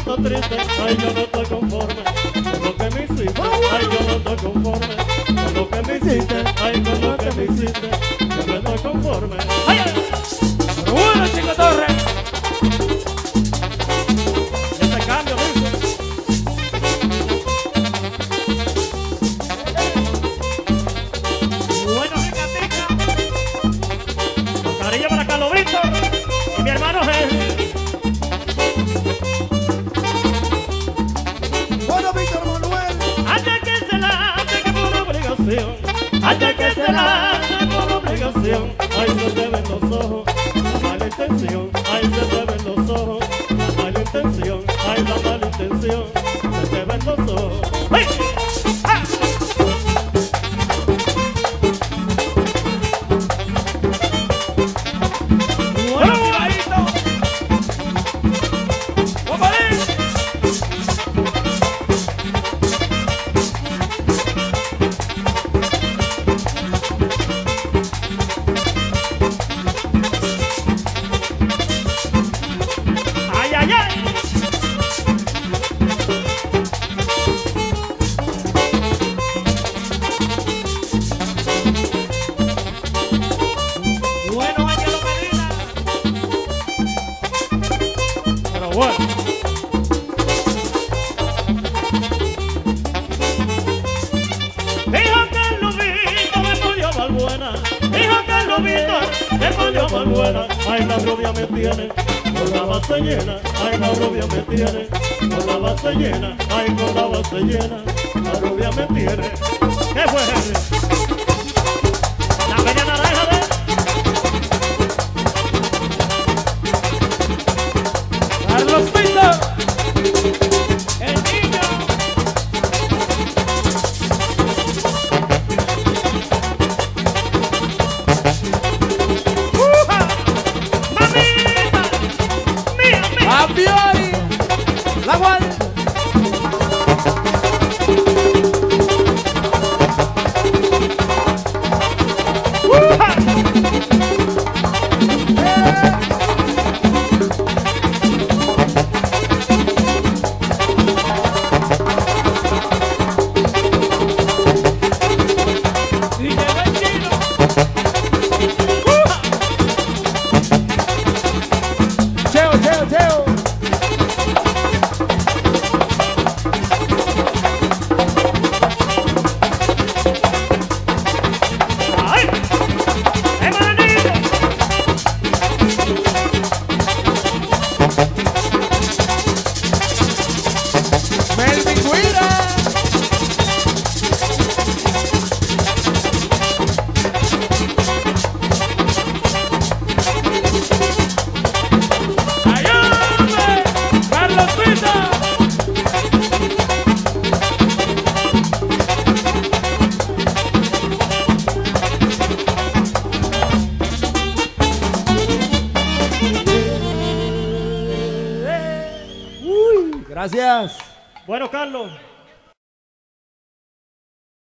siento triste, ay yo no estoy conforme con lo que me hiciste, ay yo no estoy conforme con lo que me hiciste, ay con lo que me hiciste, yo no estoy conforme. ¡Ay! Pero bueno, Chico Torres. Ese cambio, ¿viste? Bueno, Ricatica. Con cariño para Carlos Víctor y mi hermano Henry. Bueno, Víctor Manuel. Hasta que se la hace que por obligación, hasta que se la hace por obligación, ay se te ven los ojos, la mala intención, ay se te ven los ojos, la mala intención, ay la mala intención, se te ven los ojos. ¡Ay! ¡Ah! Bueno, Cibaíto. ¡Compadre! ¡Ay, ay, ay! Bueno, Ángelo Medina. Pero bueno. Dijo que el lobito me ponió Balbuena, dijo que el lobito me ponió Balbuena, ay la rubia me tiene con la base llena, ay la rubia me tiene con la base llena, ay con la base llena, la rubia me tiene. ¿Qué fue, Henry? La media naranja de... Carlos Víctor. El niño. ¡Uja! ¡Mamita! ¡Mía, mía! A Fiori. La Gual. ¡Uja! Y llegó el chino. ¡Uja! Cheo, Cheo, Cheo. ¡Ay! ¡Hermanito! Melvin Guira. ¡Ayúdame! Carlos Víctor. Gracias. Bueno, Carlos.